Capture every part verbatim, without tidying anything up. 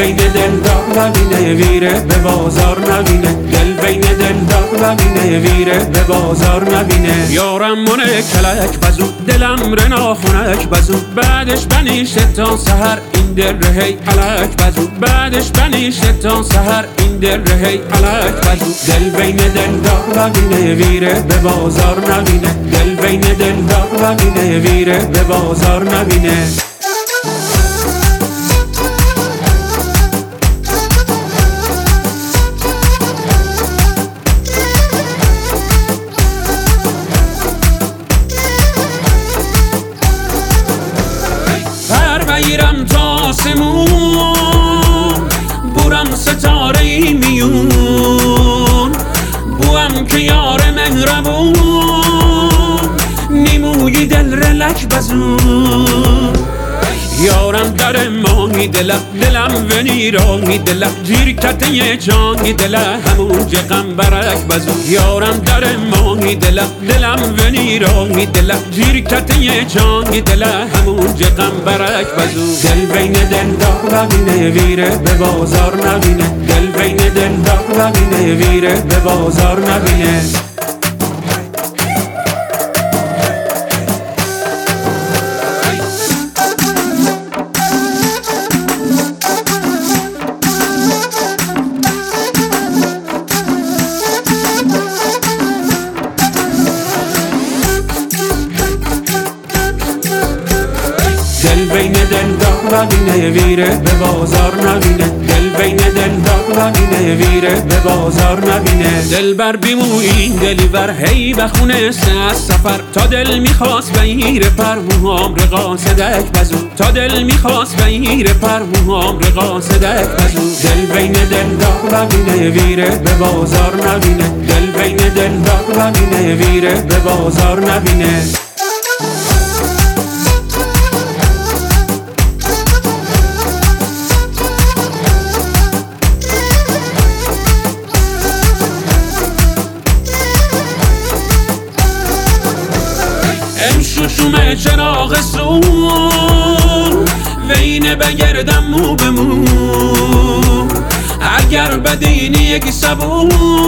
بین دل داغ نبینه ویره به بازار نبینه، دل بین دل داغ نبینه ویره به بازار نبینه. یارم منه کلک بزو دلم رنا خونک بزو، بعدش بنیشه تا سحر این دل رهی علک بزو، بعدش بنیشه تا سحر این دل رهی علک بزو. دل بین دل داغ نبینه ویره به بازار نبینه، دل بین دل داغ نبینه ویره به بازار نبینه. بگیرم تا آسمون بورم ستاره ای میون، بوام که یار مهربون نیموی دل رلک بزون. یارم در ماهی دلم دلم و نیرانی دلم جیر کته جانی دلم همون جقم برک بزو. یارم در ماهی دلم دلم و نیرانی دلم جیر کته جانی دلم همون جقم برک بزو. دل بین دل داغ نبینه ویره به بازار نبینه، دل بین دل داغ نبینه ویره به بازار نبینه. دل بین دل داغ نبینه ویره به بازار نبینه، دل بین دل داغ نبینه ویره به بازار نبینه. دل بر بیمو این دلی بر هی بخونه سه از سفر، تا دل میخواست بگیره پر موهام رقا صدک بزو، تا دل میخواست بگیره پر موهام رقا صدک بزو. دل بین دل داغ نبینه ویره به بازار نبینه، دل بین دل داغ نبینه ویره به بازار نبینه. شوشوم چراغ سون و اینه بگردم مو به مو، اگر بدینی یکی سبون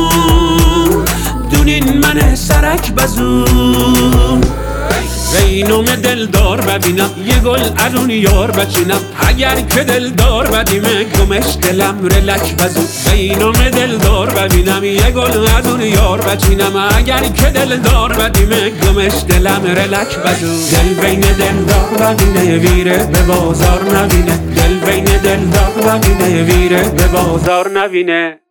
دونین من سرک بزون. اینوم دل دار ببینم یه گل الون یار بچینم، اگر که دل دار بدیمه گمش دلم رلک بزو. اینوم دل دار ببینم یه گل الون یار بچینم، اگر که دل دار بدیمه گمش دلم رلک بزو. دل بین دل داغ نبینه ویره به بازار نبینه، دل بین دل داغ نبینه ویره به بازار نبینه.